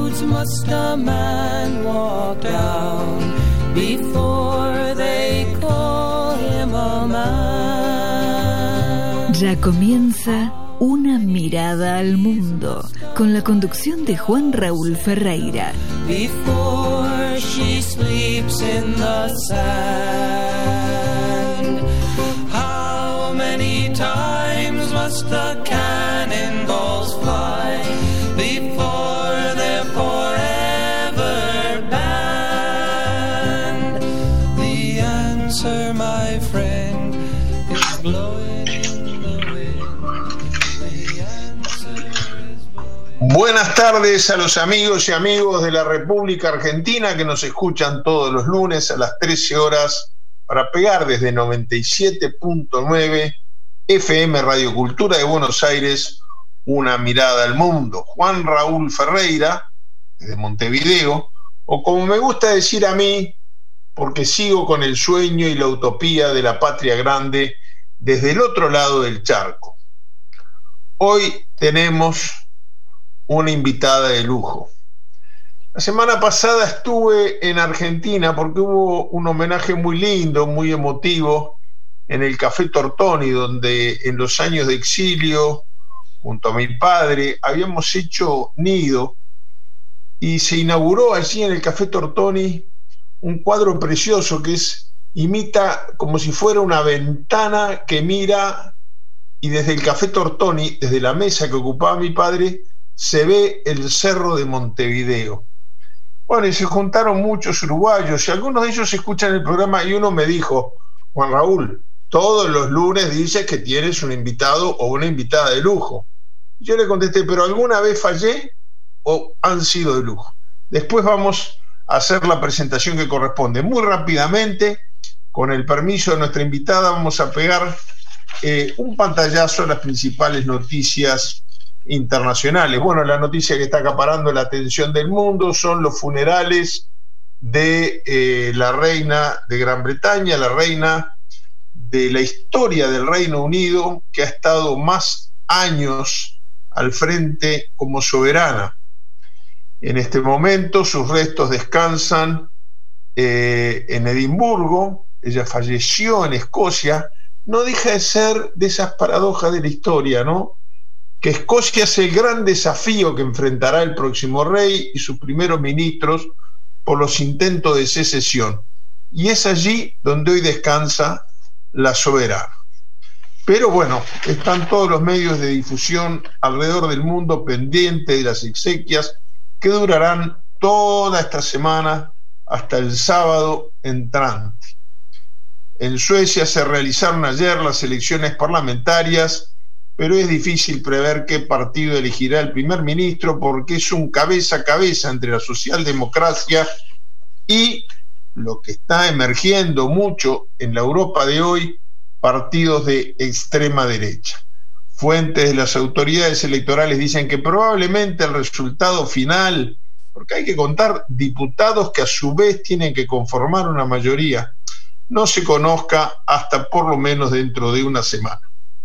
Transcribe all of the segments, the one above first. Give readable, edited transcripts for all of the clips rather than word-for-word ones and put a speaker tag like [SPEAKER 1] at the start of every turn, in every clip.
[SPEAKER 1] roads must a man walk down before they call him a man.
[SPEAKER 2] Ya comienza Una mirada al mundo, con la conducción de Juan Raúl Ferreira.
[SPEAKER 1] Before she sleeps in the sand, how many times must the cannonballs fly before they're forever banned? The answer, my friend, is blowing in the wind. The answer is blowing.
[SPEAKER 3] Buenas tardes a los amigos y amigos de la República Argentina que nos escuchan todos los lunes a las 13 horas para pegar desde 97.9 FM Radio Cultura de Buenos Aires, Una mirada al mundo. Juan Raúl Ferreira, desde Montevideo, o como me gusta decir a mí, porque sigo con el sueño y la utopía de la patria grande desde el otro lado del charco. Hoy tenemos una invitada de lujo. La semana pasada estuve en Argentina porque hubo un homenaje muy lindo, muy emotivo, en el Café Tortoni, donde en los años de exilio, junto a mi padre, habíamos hecho nido, y se inauguró allí en el Café Tortoni un cuadro precioso que imita como si fuera una ventana que mira, y desde el Café Tortoni, desde la mesa que ocupaba mi padre, se ve el Cerro de Montevideo. Bueno, y se juntaron muchos uruguayos, y algunos de ellos escuchan el programa, y uno me dijo: Juan Raúl, todos los lunes dices que tienes un invitado o una invitada de lujo. Yo le contesté: ¿pero alguna vez fallé o han sido de lujo? Después vamos a hacer la presentación que corresponde. Muy rápidamente, con el permiso de nuestra invitada, vamos a pegar un pantallazo a las principales noticias internacionales. Bueno, la noticia que está acaparando la atención del mundo son los funerales de la reina de Gran Bretaña, la reina de la historia del Reino Unido, que ha estado más años al frente como soberana. En este momento sus restos descansan en Edimburgo. Ella falleció en Escocia. No deja de ser de esas paradojas de la historia, ¿no? Que Escocia es el gran desafío que enfrentará el próximo rey y sus primeros ministros por los intentos de secesión. Y es allí donde hoy descansa la soberana. Pero bueno, están todos los medios de difusión alrededor del mundo pendientes de las exequias que durarán toda esta semana hasta el sábado entrante. En Suecia se realizaron ayer las elecciones parlamentarias, pero es difícil prever qué partido elegirá el primer ministro porque es un cabeza a cabeza entre la socialdemocracia y lo que está emergiendo mucho en la Europa de hoy, partidos de extrema derecha. Fuentes de las autoridades electorales dicen que probablemente el resultado final, porque hay que contar diputados que a su vez tienen que conformar una mayoría, no se conozca hasta por lo menos dentro de una semana.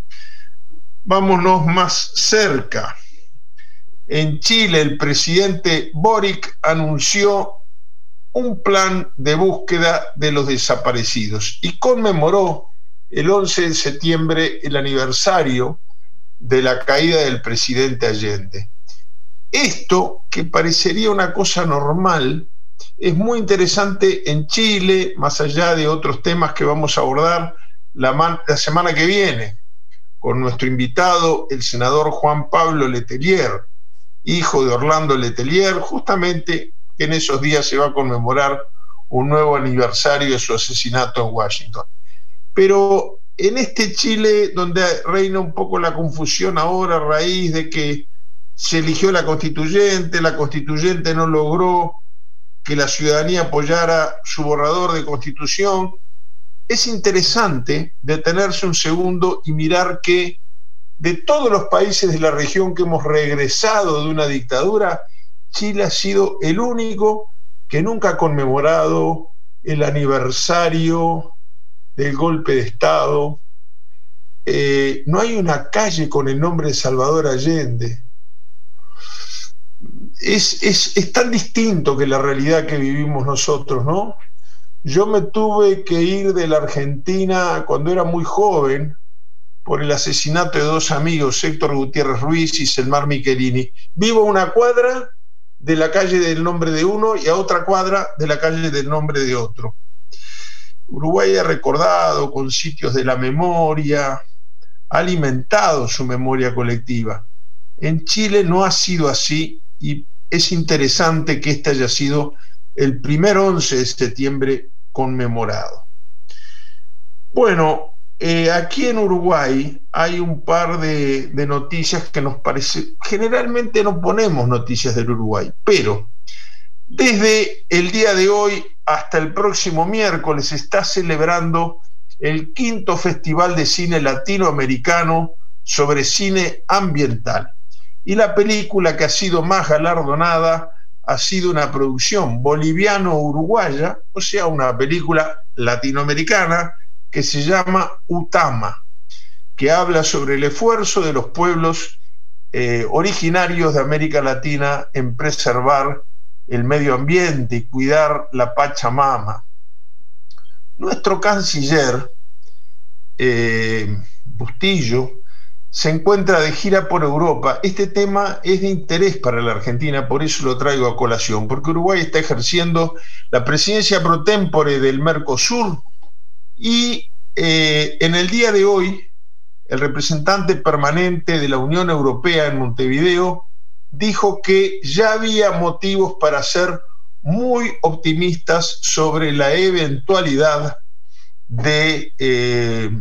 [SPEAKER 3] Vámonos más cerca. En Chile, el presidente Boric anunció un plan de búsqueda de los desaparecidos y conmemoró el 11 de septiembre el aniversario de la caída del presidente Allende. Esto, que parecería una cosa normal, es muy interesante en Chile, más allá de otros temas que vamos a abordar la semana que viene, con nuestro invitado, el senador Juan Pablo Letelier, hijo de Orlando Letelier, justamente que en esos días se va a conmemorar un nuevo aniversario de su asesinato en Washington. Pero en este Chile, donde reina un poco la confusión ahora a raíz de que se eligió la constituyente no logró que la ciudadanía apoyara su borrador de constitución, es interesante detenerse un segundo y mirar que de todos los países de la región que hemos regresado de una dictadura, Chile ha sido el único que nunca ha conmemorado el aniversario del golpe de Estado. No hay una calle con el nombre de Salvador Allende. es tan distinto que la realidad que vivimos nosotros, ¿no? Yo me tuve que ir de la Argentina cuando era muy joven por el asesinato de dos amigos, Héctor Gutiérrez Ruiz y Selmar Michelini. Vivo a una cuadra de la calle del nombre de uno y a otra cuadra de la calle del nombre de otro. Uruguay ha recordado con sitios de la memoria, ha alimentado su memoria colectiva. En Chile no ha sido así y es interesante que este haya sido el primer 11 de septiembre conmemorado. Bueno, aquí en Uruguay hay un par de noticias que nos parece, generalmente no ponemos noticias del Uruguay, pero desde el día de hoy hasta el próximo miércoles se está celebrando el 5º Festival de Cine Latinoamericano sobre cine ambiental. Y la película que ha sido más galardonada ha sido una producción boliviano-uruguaya, o sea, una película latinoamericana que se llama Utama, que habla sobre el esfuerzo de los pueblos originarios de América Latina en preservar el medio ambiente y cuidar la Pachamama. Nuestro canciller, Bustillo, se encuentra de gira por Europa. Este tema es de interés para la Argentina, por eso lo traigo a colación, porque Uruguay está ejerciendo la presidencia pro tempore del Mercosur y en el día de hoy el representante permanente de la Unión Europea en Montevideo dijo que ya había motivos para ser muy optimistas sobre la eventualidad de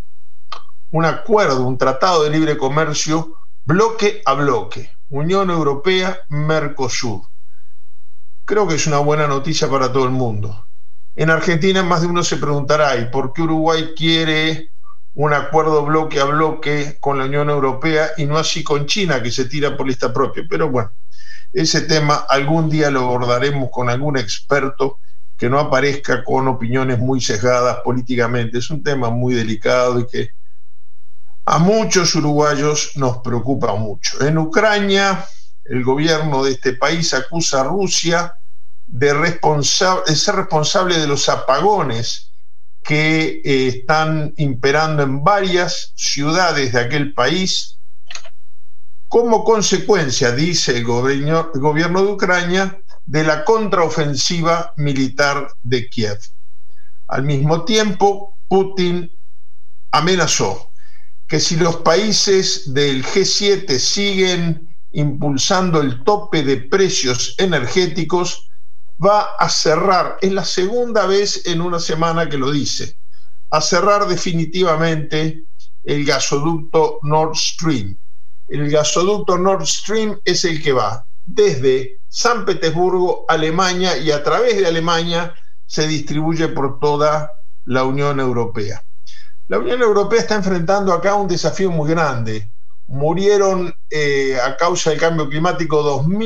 [SPEAKER 3] un acuerdo, un tratado de libre comercio bloque a bloque, Unión Europea, Mercosur. Creo que es una buena noticia para todo el mundo. En Argentina más de uno se preguntará, ¿y por qué Uruguay quiere un acuerdo bloque a bloque con la Unión Europea y no así con China, que se tira por lista propia? Pero bueno, ese tema algún día lo abordaremos con algún experto que no aparezca con opiniones muy sesgadas políticamente. Es un tema muy delicado y que a muchos uruguayos nos preocupa mucho. En Ucrania, el gobierno de este país acusa a Rusia de ser responsable de los apagones que están imperando en varias ciudades de aquel país, como consecuencia, dice el gobierno de Ucrania, de la contraofensiva militar de Kiev. Al mismo tiempo, Putin amenazó que si los países del G7 siguen impulsando el tope de precios energéticos, va a cerrar, es la segunda vez en una semana que lo dice, a cerrar definitivamente el gasoducto Nord Stream. El gasoducto Nord Stream es el que va desde San Petersburgo, Alemania, y a través de Alemania se distribuye por toda la Unión Europea. La Unión Europea está enfrentando acá un desafío muy grande. Murieron a causa del cambio climático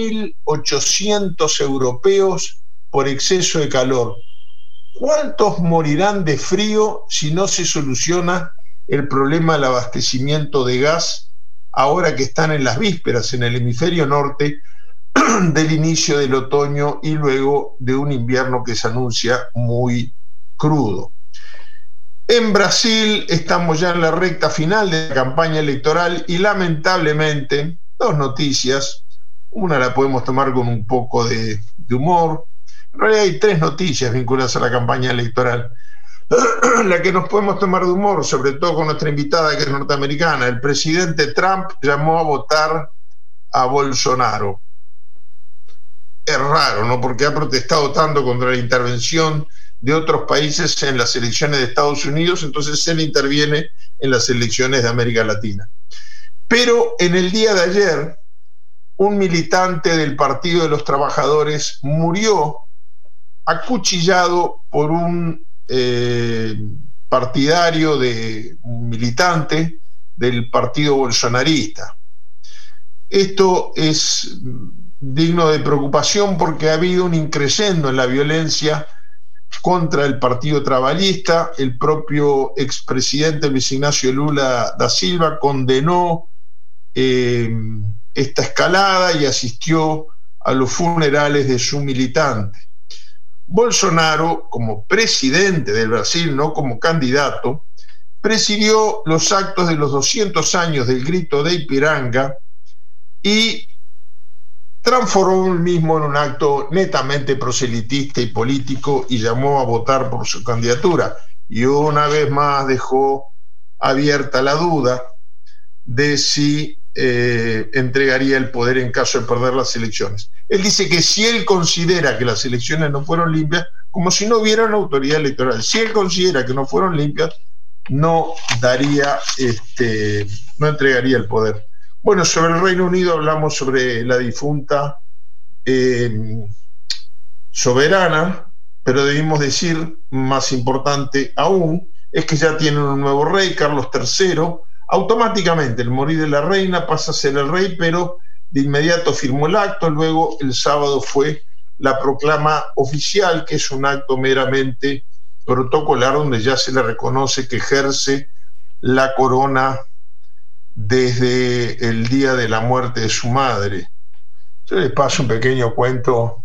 [SPEAKER 3] 2.800 europeos por exceso de calor. ¿Cuántos morirán de frío si no se soluciona el problema del abastecimiento de gas ahora que están en las vísperas en el hemisferio norte del inicio del otoño y luego de un invierno que se anuncia muy crudo? En Brasil estamos ya en la recta final de la campaña electoral y lamentablemente dos noticias. Una la podemos tomar con un poco de humor. En realidad hay tres noticias vinculadas a la campaña electoral. La que nos podemos tomar de humor, sobre todo con nuestra invitada que es norteamericana. El presidente Trump llamó a votar a Bolsonaro. Es raro, ¿no? Porque ha protestado tanto contra la intervención de otros países en las elecciones de Estados Unidos, entonces él interviene en las elecciones de América Latina. Pero en el día de ayer, un militante del Partido de los Trabajadores murió acuchillado por un partidario, un militante del partido bolsonarista. Esto es digno de preocupación porque ha habido un incremento en la violencia contra el Partido Trabalhista. El propio expresidente Luis Ignacio Lula da Silva condenó esta escalada y asistió a los funerales de su militante. Bolsonaro, como presidente del Brasil, no como candidato, presidió los actos de los 200 años del Grito de Ipiranga y transformó el mismo en un acto netamente proselitista y político y llamó a votar por su candidatura. Y una vez más dejó abierta la duda de si entregaría el poder en caso de perder las elecciones. Él dice que si él considera que las elecciones no fueron limpias, como si no hubiera una autoridad electoral, si él considera que no fueron limpias, no entregaría el poder. Bueno, sobre el Reino Unido hablamos sobre la difunta soberana, pero debimos decir, más importante aún, es que ya tienen un nuevo rey, Carlos III. Automáticamente, el morir de la reina pasa a ser el rey, pero de inmediato firmó el acto. Luego, el sábado fue la proclama oficial, que es un acto meramente protocolar, donde ya se le reconoce que ejerce la corona desde el día de la muerte de su madre. Yo les paso un pequeño cuento.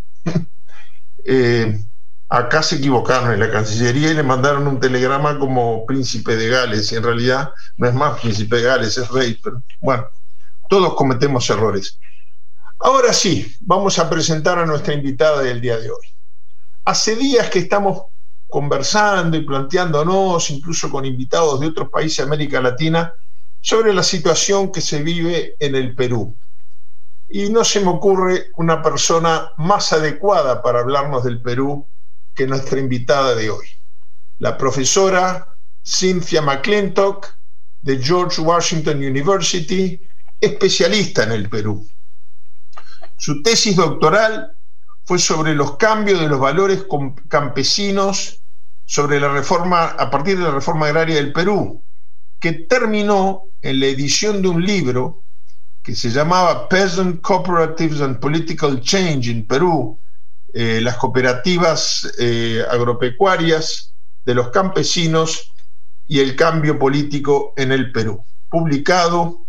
[SPEAKER 3] Acá se equivocaron en la Cancillería y le mandaron un telegrama como príncipe de Gales, y en realidad no es más príncipe de Gales, es rey, pero bueno, todos cometemos errores. Ahora sí, vamos a presentar a nuestra invitada del día de hoy. Hace días que estamos conversando y planteándonos, incluso con invitados de otros países de América Latina, sobre la situación que se vive en el Perú. Y no se me ocurre una persona más adecuada para hablarnos del Perú que nuestra invitada de hoy, la profesora Cynthia McClintock de George Washington University, especialista en el Perú. Su tesis doctoral fue sobre los cambios de los valores campesinos sobre la reforma, a partir de la reforma agraria del Perú, que terminó en la edición de un libro que se llamaba Peasant Cooperatives and Political Change in Perú, las cooperativas agropecuarias de los campesinos y el cambio político en el Perú, publicado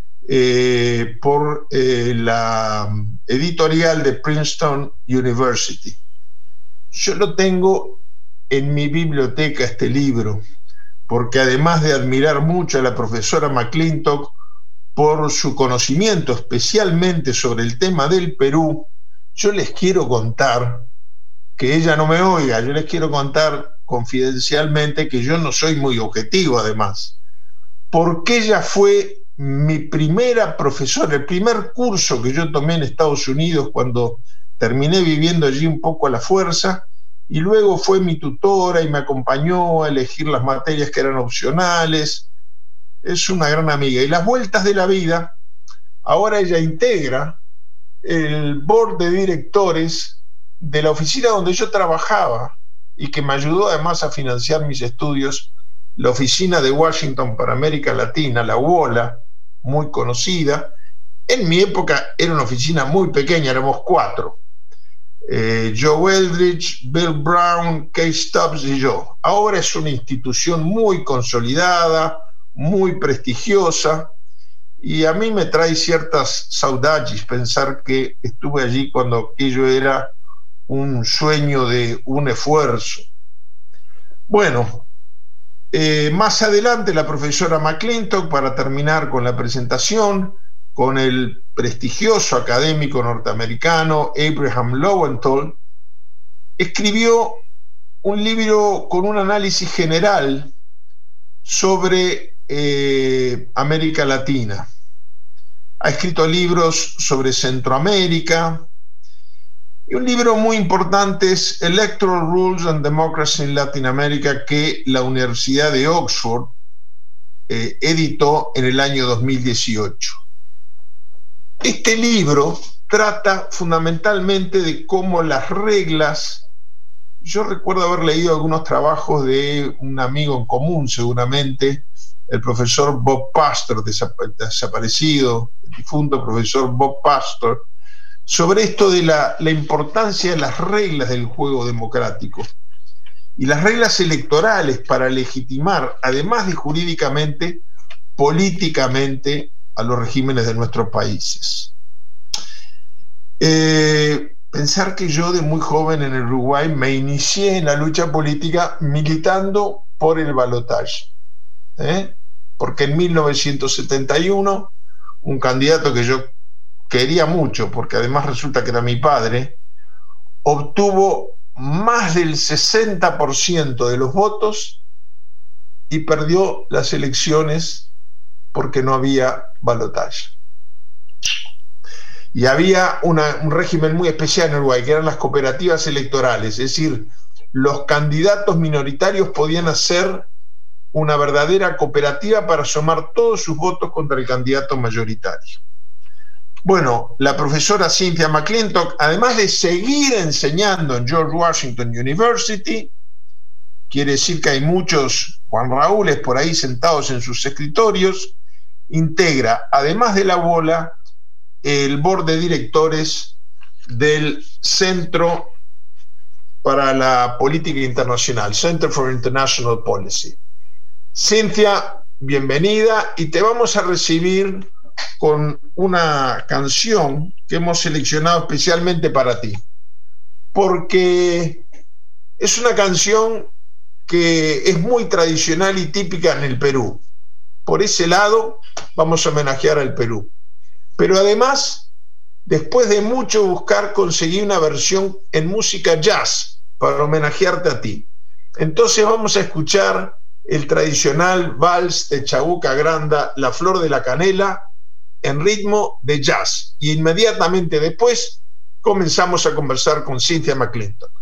[SPEAKER 3] por la editorial de Princeton University. Yo lo tengo en mi biblioteca, este libro, porque además de admirar mucho a la profesora McClintock por su conocimiento especialmente sobre el tema del Perú, yo les quiero contar, que ella no me oiga, yo les quiero contar confidencialmente que yo no soy muy objetivo además, porque ella fue mi primera profesora, el primer curso que yo tomé en Estados Unidos cuando terminé viviendo allí un poco a la fuerza, y luego fue mi tutora y me acompañó a elegir las materias que eran opcionales. Es una gran amiga. Y las vueltas de la vida, ahora ella integra el board de directores de la oficina donde yo trabajaba y que me ayudó además a financiar mis estudios, la Oficina de Washington para América Latina, la UOLA, muy conocida. En mi época era una oficina muy pequeña, éramos 4. Joe Eldridge, Bill Brown, Kay Stubbs y yo. Ahora es una institución muy consolidada, muy prestigiosa, y a mí me trae ciertas saudades pensar que estuve allí cuando aquello era un sueño de un esfuerzo. Bueno, más adelante la profesora McClintock, para terminar con la presentación, con el prestigioso académico norteamericano Abraham Lowenthal, escribió un libro con un análisis general sobre América Latina. Ha escrito libros sobre Centroamérica, y un libro muy importante es Electoral Rules and Democracy in Latin America, que la Universidad de Oxford editó en el año 2018. Este libro trata fundamentalmente de cómo las reglas, yo recuerdo haber leído algunos trabajos de un amigo en común, seguramente, el profesor Bob Pastor, desaparecido, el difunto profesor Bob Pastor, sobre esto de la importancia de las reglas del juego democrático y las reglas electorales para legitimar, además de jurídicamente, políticamente, a los regímenes de nuestros países. Pensar que yo de muy joven en el Uruguay me inicié en la lucha política militando por el balotaje, porque en 1971 un candidato que yo quería mucho, porque además resulta que era mi padre, obtuvo más del 60% de los votos y perdió las elecciones porque no había balotaje. Y había un régimen muy especial en Uruguay, que eran las cooperativas electorales, es decir, los candidatos minoritarios podían hacer una verdadera cooperativa para sumar todos sus votos contra el candidato mayoritario. Bueno, la profesora Cynthia McClintock, además de seguir enseñando en George Washington University, quiere decir que hay muchos Juan Raúles por ahí sentados en sus escritorios, integra, además de la bola, el board de directores del Centro para la Política Internacional, Center for International Policy. Cynthia, bienvenida, y te vamos a recibir con una canción que hemos seleccionado especialmente para ti, porque es una canción que es muy tradicional y típica en el Perú. Por ese lado vamos a homenajear al Perú. Pero además, después de mucho buscar, conseguí una versión en música jazz para homenajearte a ti. Entonces vamos a escuchar el tradicional vals de Chabuca Granda, La Flor de la Canela, en ritmo de jazz. Y inmediatamente después comenzamos a conversar con Cynthia McClintock.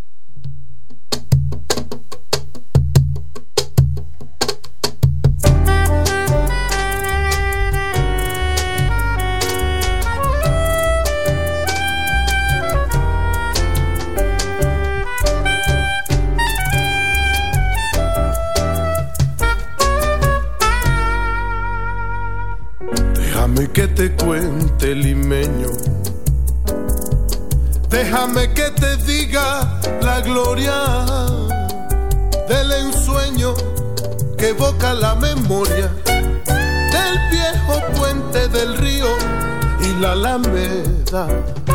[SPEAKER 4] Que te cuente, limeño, déjame que te diga la gloria del ensueño que evoca la memoria del viejo puente del río y la Alameda.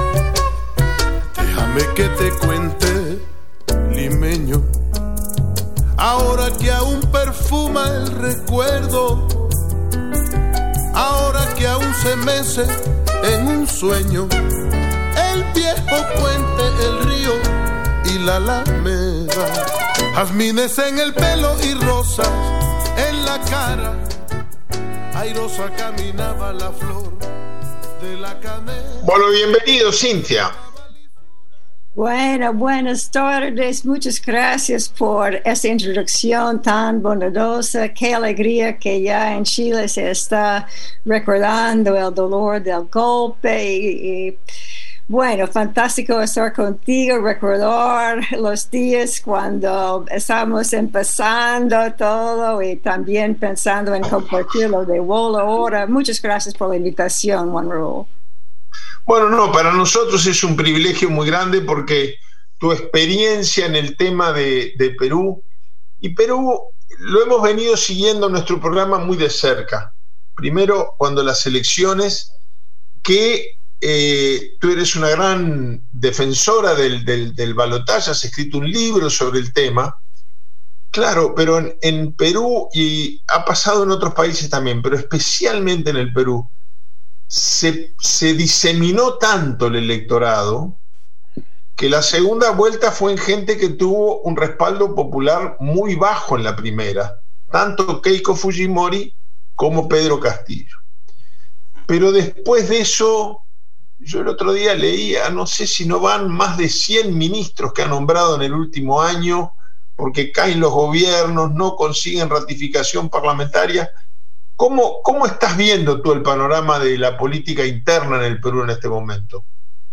[SPEAKER 4] Déjame que te cuente, limeño, ahora que aún perfuma el recuerdo, ahora que aún se mece en un sueño el viejo puente, el río y la Alameda. Jazmines en el pelo y rosas en la cara, airosa caminaba la flor de la canela.
[SPEAKER 3] Bueno, bienvenido, Cynthia.
[SPEAKER 5] Bueno, buenas tardes. Muchas gracias por esta introducción tan bondadosa. Qué alegría que ya en Chile se está recordando el dolor del golpe. Y bueno, fantástico estar contigo, recordar los días cuando estamos empezando todo y también pensando en compartir lo de Wolo ahora. Muchas gracias por la invitación, Juan Raúl.
[SPEAKER 3] Bueno, no, para nosotros es un privilegio muy grande porque tu experiencia en el tema de Perú, y Perú lo hemos venido siguiendo en nuestro programa muy de cerca. Primero, cuando las elecciones, que tú eres una gran defensora del balotaje, has escrito un libro sobre el tema. Claro, pero en Perú, y ha pasado en otros países también, pero especialmente en el Perú, se diseminó tanto el electorado que la segunda vuelta fue en gente que tuvo un respaldo popular muy bajo en la primera, tanto Keiko Fujimori como Pedro Castillo. Pero después de eso, yo el otro día leía, no sé si no van más de 100 ministros que ha nombrado en el último año, porque caen los gobiernos, no consiguen ratificación parlamentaria. ¿Cómo estás viendo tú el panorama de la política interna en el Perú en este momento?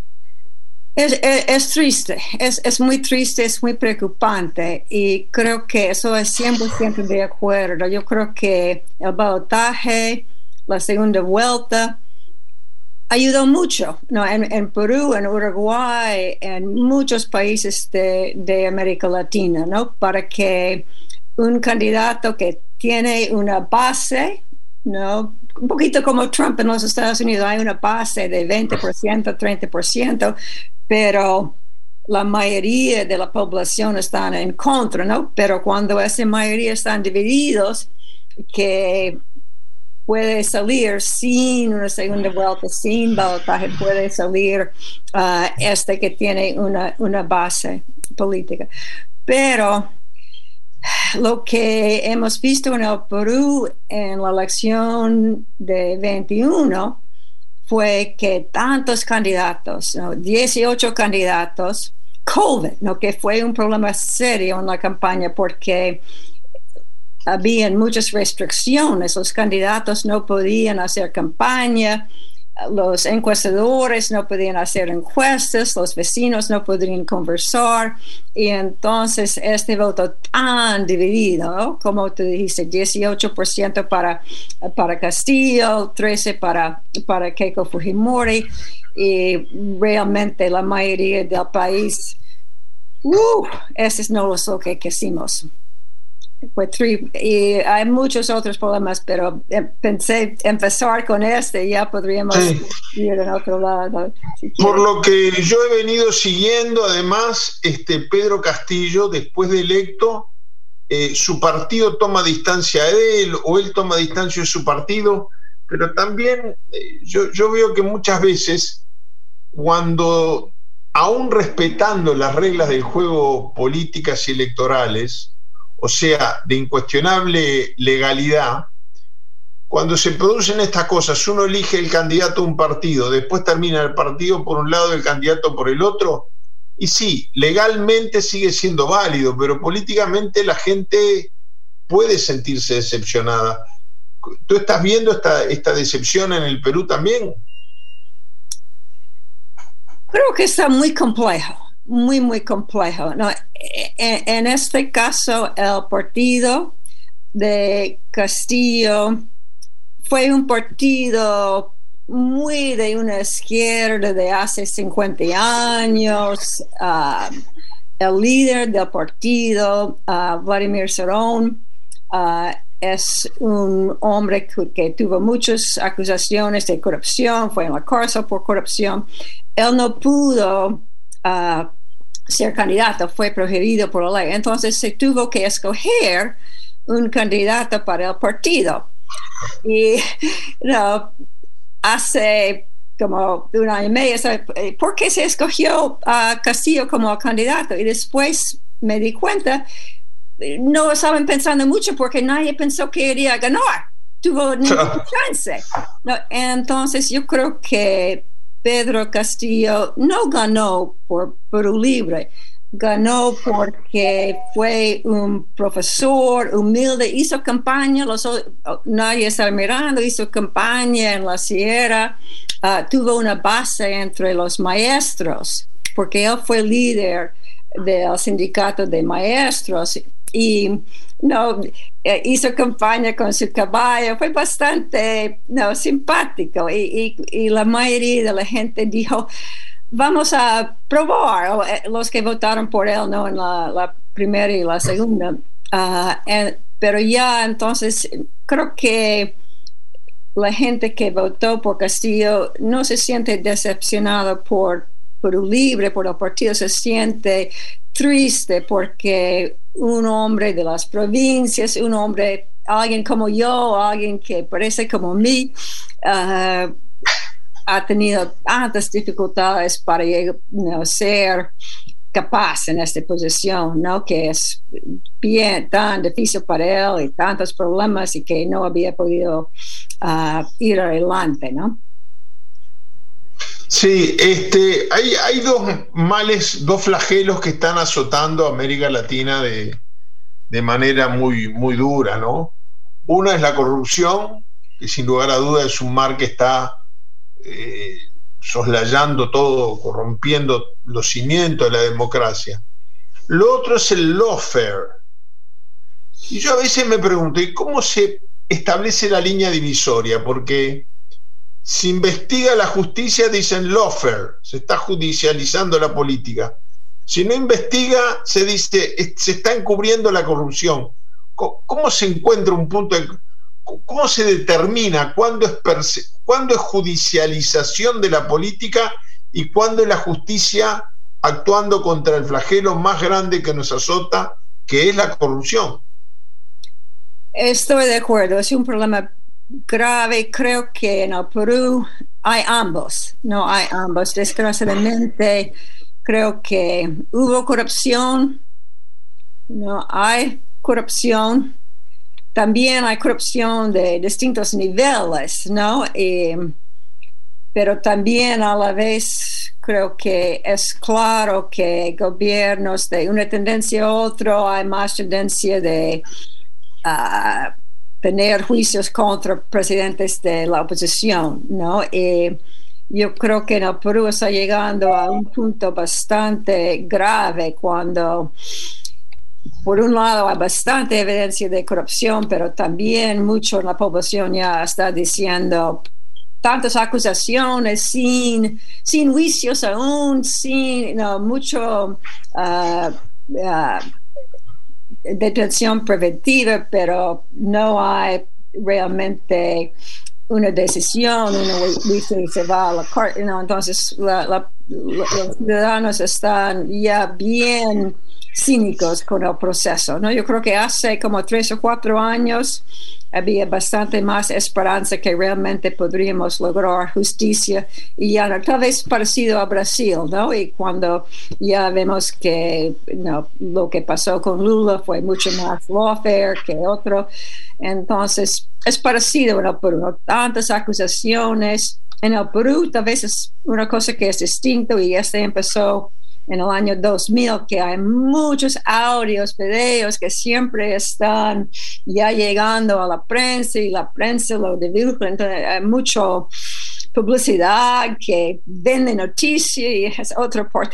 [SPEAKER 5] Es triste, es muy triste, es muy preocupante y creo que eso es 100% de acuerdo. Yo creo que el balotaje, la segunda vuelta, ayudó mucho, ¿no? En Perú, en Uruguay, en muchos países de América Latina, ¿no? Para que un candidato que tiene una base ¿no? Un poquito como Trump en los Estados Unidos, hay una base de 20%, 30%, pero la mayoría de la población están en contra, ¿no? Pero cuando esa mayoría están divididos, que puede salir sin una segunda vuelta, sin balotaje, puede salir que tiene una base política. Pero lo que hemos visto en el Perú en la elección de 21 fue que tantos candidatos, ¿no? 18 candidatos, COVID, ¿no? Que fue un problema serio en la campaña porque habían muchas restricciones, los candidatos no podían hacer campaña, los encuestadores no podían hacer encuestas, los vecinos no podían conversar, y entonces este voto tan dividido, ¿no? Como tú dijiste, 18% para Castillo, 13% para Keiko Fujimori, y realmente la mayoría del país, ese no es lo que quisimos. Y hay muchos otros problemas, pero pensé empezar con ya podríamos ir en otro lado.
[SPEAKER 3] Por lo que yo he venido siguiendo, además, Pedro Castillo, después de electo, su partido toma distancia de él, o él toma distancia de su partido, pero también yo veo que muchas veces, cuando, aún respetando las reglas del juego políticas y electorales, o sea, de incuestionable legalidad, cuando se producen estas cosas, uno elige el candidato a un partido, después termina el partido por un lado y el candidato por el otro, y sí, legalmente sigue siendo válido, pero políticamente la gente puede sentirse decepcionada. ¿Tú estás viendo esta decepción en el Perú también?
[SPEAKER 5] Creo que está muy complejo. Muy complejo, ¿no? En este caso, el partido de Castillo fue un partido muy de una izquierda de hace 50 años. El líder del partido, Vladimir Cerrón, es un hombre que tuvo muchas acusaciones de corrupción, fue en la cárcel por corrupción. Él no pudo ser candidato, fue prohibido por la ley, entonces se tuvo que escoger un candidato para el partido, y hace como un año y medio, ¿por qué se escogió a Castillo como candidato? Y después me di cuenta, no estaban pensando mucho porque nadie pensó que iría a ganar, tuvo ninguna chance, ¿no? Entonces yo creo que Pedro Castillo no ganó por Perú Libre, ganó porque fue un profesor humilde, hizo campaña, nadie estaba mirando, hizo campaña en la Sierra, tuvo una base entre los maestros, porque él fue líder del sindicato de maestros, y hizo campaña con su caballo, fue bastante simpático, y la mayoría de la gente dijo, vamos a probar, los que votaron por él, no en la primera y la segunda, pero ya entonces creo que la gente que votó por Castillo no se siente decepcionada por Perú Libre, por el partido, se siente triste porque un hombre de las provincias, alguien como yo, alguien que parece como mí, ha tenido tantas dificultades para ser capaz en esta posición, ¿no? Que es tan difícil para él y tantos problemas, y que no había podido ir adelante, ¿no?
[SPEAKER 3] Sí, hay dos flagelos que están azotando a América Latina de manera muy, muy dura, ¿no? Una es la corrupción, que sin lugar a dudas es un mar que está soslayando todo, corrompiendo los cimientos de la democracia. Lo otro es el lawfare. Y yo a veces me pregunto, ¿y cómo se establece la línea divisoria? Porque se investiga la justicia, dicen lawfare, se está judicializando la política. Si no investiga, se dice se está encubriendo la corrupción. ¿Cómo se encuentra un punto ¿cómo se determina cuándo es judicialización de la política y cuándo es la justicia actuando contra el flagelo más grande que nos azota, que es la corrupción?
[SPEAKER 5] Estoy de acuerdo, es un problema grave. Creo que en el Perú hay ambos, desgraciadamente. Creo que hubo corrupción, no hay corrupción, también hay corrupción de distintos niveles, ¿no? Pero también a la vez creo que es claro que gobiernos de una tendencia a otra, hay más tendencia de tener juicios contra presidentes de la oposición, ¿no? Yo creo que en el Perú está llegando a un punto bastante grave cuando, por un lado, hay bastante evidencia de corrupción, pero también mucho en la población ya está diciendo tantas acusaciones sin juicios aún, mucho detención preventiva, pero no hay realmente una decisión, se va a la corte, ¿no? Entonces los ciudadanos están ya bien cínicos con el proceso, ¿no? Yo creo que hace como 3 o 4 años había bastante más esperanza que realmente podríamos lograr justicia, y ya tal vez parecido a Brasil, ¿no? Y cuando ya vemos que lo que pasó con Lula fue mucho más lawfare que otro, entonces es parecido en el Perú, ¿no? Tantas acusaciones en el Perú. Tal vez es una cosa que es distinto, y empezó en el año 2000, que hay muchos audios, videos que siempre están ya llegando a la prensa, y la prensa lo divulga. Entonces hay mucha publicidad que vende noticias, y es otra parte.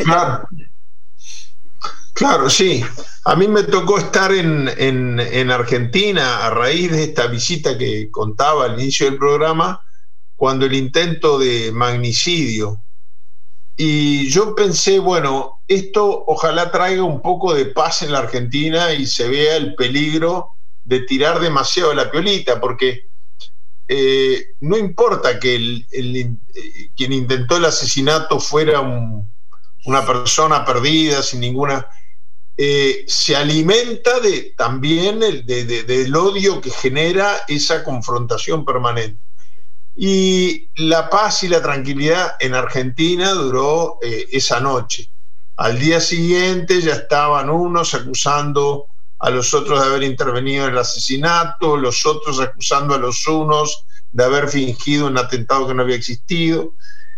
[SPEAKER 3] Claro, sí. A mí me tocó estar en Argentina a raíz de esta visita que contaba al inicio del programa, cuando el intento de magnicidio. Y yo pensé, bueno, esto ojalá traiga un poco de paz en la Argentina y se vea el peligro de tirar demasiado la piolita, porque no importa que quien intentó el asesinato fuera una persona perdida, sin ninguna... se alimenta también del odio que genera esa confrontación permanente. Y la paz y la tranquilidad en Argentina duró esa noche. Al día siguiente ya estaban unos acusando a los otros de haber intervenido en el asesinato, los otros acusando a los unos de haber fingido un atentado que no había existido.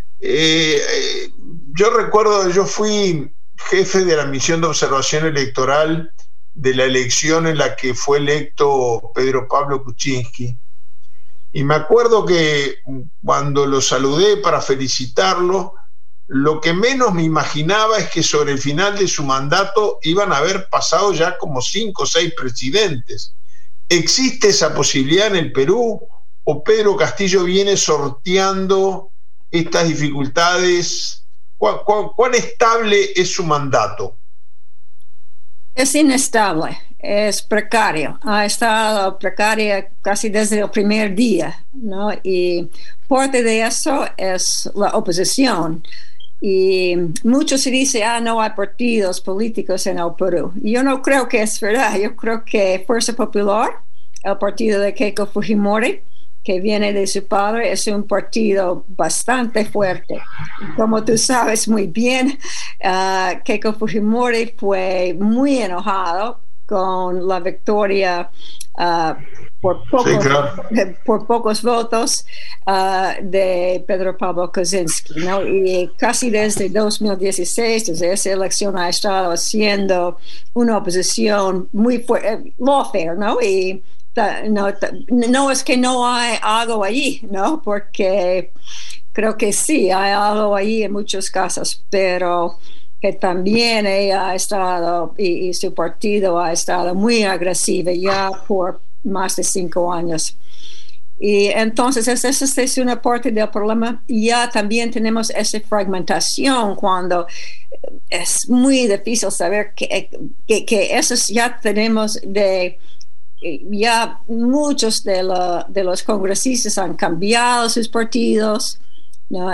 [SPEAKER 3] Yo recuerdo, yo fui jefe de la misión de observación electoral de la elección en la que fue electo Pedro Pablo Kuczynski. Y me acuerdo que cuando lo saludé para felicitarlo, lo que menos me imaginaba es que sobre el final de su mandato iban a haber pasado ya como 5 o 6 presidentes. ¿Existe esa posibilidad en el Perú? ¿O Pedro Castillo viene sorteando estas dificultades? ¿Cuán estable es su mandato?
[SPEAKER 5] Es inestable, es precario. Ha estado precaria casi desde el primer día, ¿no? Y parte de eso es la oposición. Y mucho se dice, no hay partidos políticos en el Perú. Yo no creo que es verdad. Yo creo que Fuerza Popular, el partido de Keiko Fujimori, que viene de su padre, es un partido bastante fuerte. Como tú sabes muy bien, Keiko Fujimori fue muy enojado con la victoria por pocos votos de Pedro Pablo Kuczynski, ¿no? Y casi desde 2016, desde esa elección, ha estado haciendo una oposición muy fuerte, lawfare, ¿no? Y no es que no hay algo allí, ¿no? Porque creo que sí, hay algo allí en muchos casos, pero que también ella ha estado, y su partido ha estado muy agresiva ya por más de 5 años. Y entonces esa es una parte del problema. Ya también tenemos esa fragmentación cuando es muy difícil saber que eso ya tenemos de ya muchos de los congresistas han cambiado sus partidos, ¿no?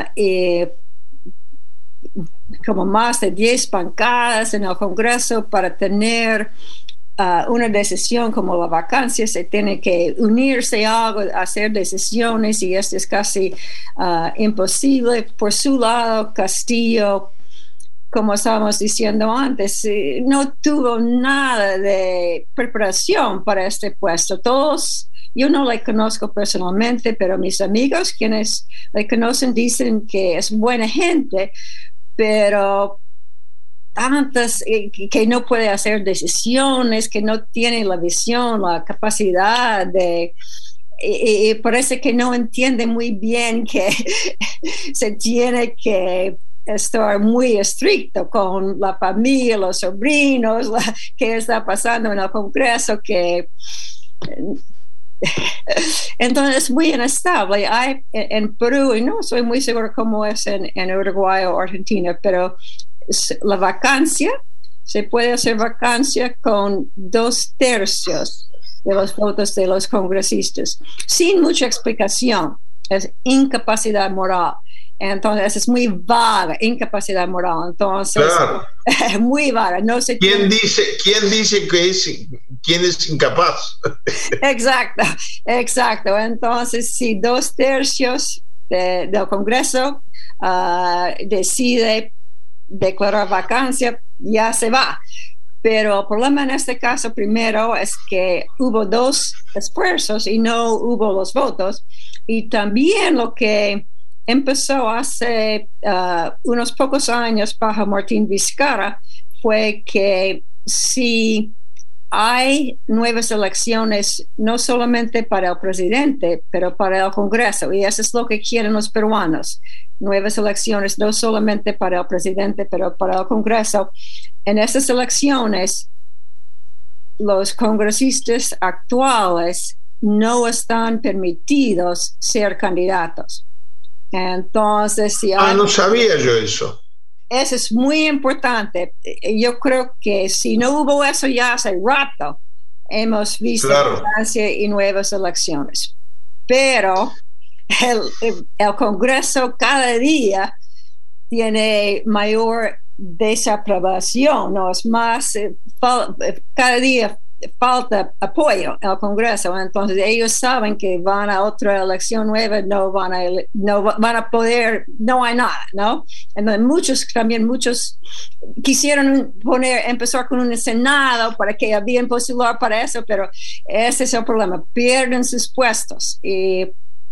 [SPEAKER 5] Como más de 10 bancadas en el Congreso para tener una decisión como la vacancia. Se tiene que unirse a algo, hacer decisiones, y esto es casi imposible. Por su lado, Castillo, como estábamos diciendo antes, no tuvo nada de preparación para este puesto. Yo no le conozco personalmente, pero mis amigos quienes le conocen dicen que es buena gente, pero tantas que no puede hacer decisiones, que no tiene la visión, la capacidad de... Y parece que no entiende muy bien que se tiene que estar muy estricto con la familia, los sobrinos, qué está pasando en el Congreso, que entonces es muy inestable. Hay en Perú, y no estoy muy seguro cómo es en Uruguay o Argentina, pero la vacancia, se puede hacer vacancia con 2/3 de los votos de los congresistas, sin mucha explicación. Es incapacidad moral. Entonces es muy vaga, incapacidad moral. Entonces,
[SPEAKER 3] claro.
[SPEAKER 5] Muy vaga. No sé
[SPEAKER 3] ¿Quién dice quién es incapaz?
[SPEAKER 5] Exacto. Entonces, si 2/3 del Congreso decide declarar vacancia, ya se va. Pero el problema en este caso primero es que hubo 2 esfuerzos y no hubo los votos. Y también lo que empezó hace unos pocos años bajo Martín Vizcarra fue que si hay nuevas elecciones, no solamente para el presidente, pero para el Congreso, y eso es lo que quieren los peruanos, nuevas elecciones no solamente para el presidente, pero para el Congreso. En esas elecciones, los congresistas actuales no están permitidos ser candidatos. Entonces, si
[SPEAKER 3] no sabía yo eso.
[SPEAKER 5] Eso es muy importante. Yo creo que si no hubo eso ya hace rato, hemos visto vacancia y nuevas elecciones. Pero el Congreso cada día tiene mayor desaprobación, no es más, cada día falta apoyo al Congreso. Entonces ellos saben que van a otra elección nueva, no van a poder, no hay nada, ¿no? Entonces muchos quisieron empezar con un Senado para que habían postular para eso, pero ese es el problema, pierden sus puestos, y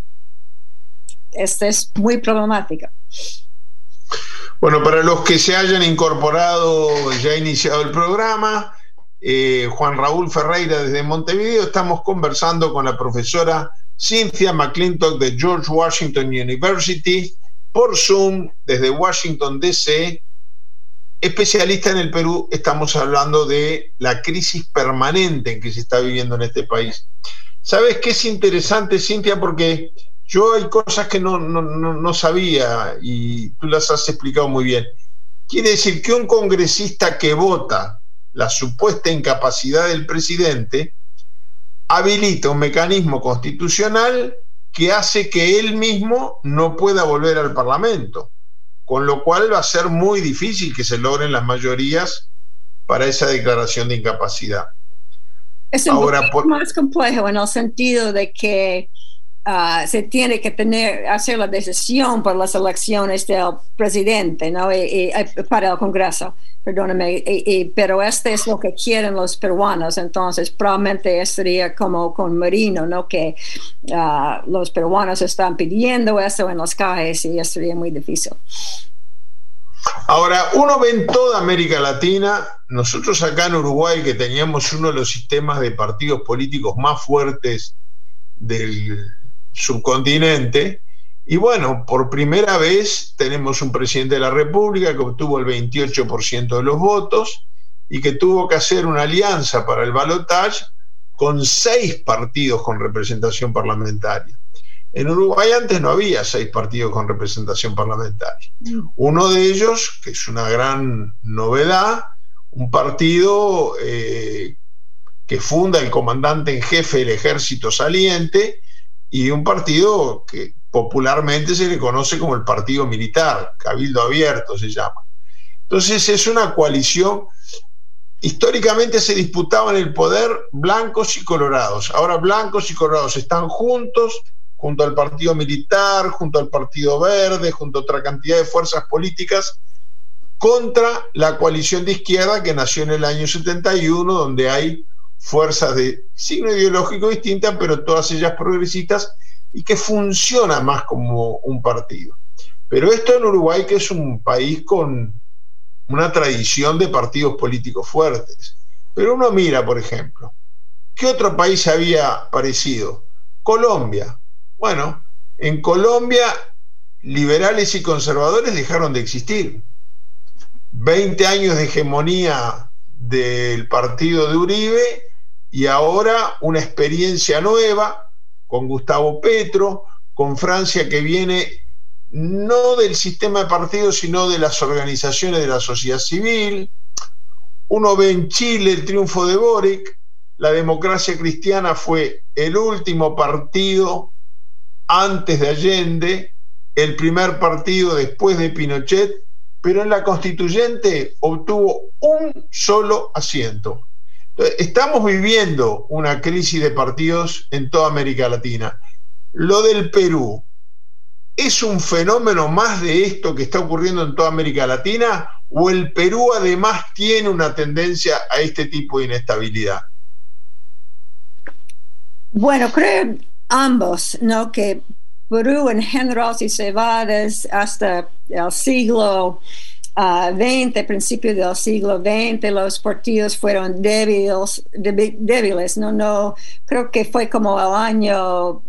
[SPEAKER 5] este es muy problemático.
[SPEAKER 3] Bueno, para los que se hayan incorporado, ya ha iniciado el programa, Juan Raúl Ferreira desde Montevideo, estamos conversando con la profesora Cynthia McClintock de George Washington University por Zoom desde Washington DC, especialista en el Perú. Estamos hablando de la crisis permanente en que se está viviendo en este país. ¿Sabes qué es interesante, Cynthia? Porque yo hay cosas que no sabía y tú las has explicado muy bien. Quiere decir que un congresista que vota la supuesta incapacidad del presidente habilita un mecanismo constitucional que hace que él mismo no pueda volver al Parlamento, con lo cual va a ser muy difícil que se logren las mayorías para esa declaración de incapacidad.
[SPEAKER 5] Es un poco más complejo en el sentido de que se tiene que hacer la decisión por las elecciones del presidente, ¿no? Para el Congreso, perdóname, pero este es lo que quieren los peruanos. Entonces probablemente sería como con Merino, ¿no? Que los peruanos están pidiendo eso en las calles, y eso sería muy difícil.
[SPEAKER 3] Ahora, uno ve en toda América Latina, nosotros acá en Uruguay, que teníamos uno de los sistemas de partidos políticos más fuertes del subcontinente, y bueno, por primera vez tenemos un presidente de la República que obtuvo el 28% de los votos y que tuvo que hacer una alianza para el balotaje con 6 partidos con representación parlamentaria. En Uruguay antes no había 6 partidos con representación parlamentaria. Uno de ellos, que es una gran novedad, un partido que que funda el comandante en jefe del ejército saliente, y un partido que popularmente se le conoce como el partido militar, Cabildo Abierto se llama. Entonces es una coalición. Históricamente se disputaban el poder blancos y colorados. Ahora blancos y colorados están juntos, junto al partido militar, junto al partido verde, junto a otra cantidad de fuerzas políticas, contra la coalición de izquierda que nació en el año 71, donde hay fuerzas de signo ideológico distintas, pero todas ellas progresistas, y que funciona más como un partido. Pero esto en Uruguay, que es un país con una tradición de partidos políticos fuertes. Pero uno mira, por ejemplo, ¿qué otro país había parecido? Colombia. Bueno, en Colombia liberales y conservadores dejaron de existir. 20 años de hegemonía del partido de Uribe, y ahora una experiencia nueva con Gustavo Petro, con Francia, que viene no del sistema de partidos, sino de las organizaciones de la sociedad civil. Uno ve en Chile el triunfo de Boric. La Democracia Cristiana fue el último partido antes de Allende, el primer partido después de Pinochet, pero en la constituyente obtuvo un solo asiento. Entonces, estamos viviendo una crisis de partidos en toda América Latina. Lo del Perú, ¿es un fenómeno más de esto que está ocurriendo en toda América Latina, o el Perú además tiene una tendencia a este tipo de inestabilidad?
[SPEAKER 5] Bueno, creo ambos, ¿no? Que Perú en general, si se va hasta el siglo XX, principio del siglo XX, los partidos fueron débiles, no, creo que fue como el año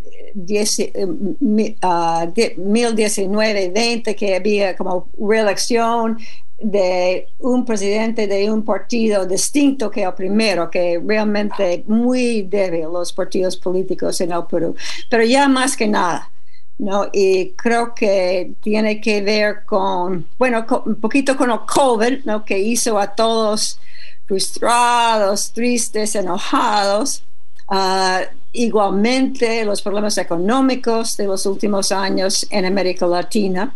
[SPEAKER 5] 2019-20 que había como reelección de un presidente de un partido distinto que el primero, que realmente muy débil los partidos políticos en el Perú, pero ya más que nada, ¿no? Y creo que tiene que ver con, bueno, un poquito con el COVID, ¿no? Que hizo a todos frustrados, tristes, enojados. Igualmente los problemas económicos de los últimos años en América Latina.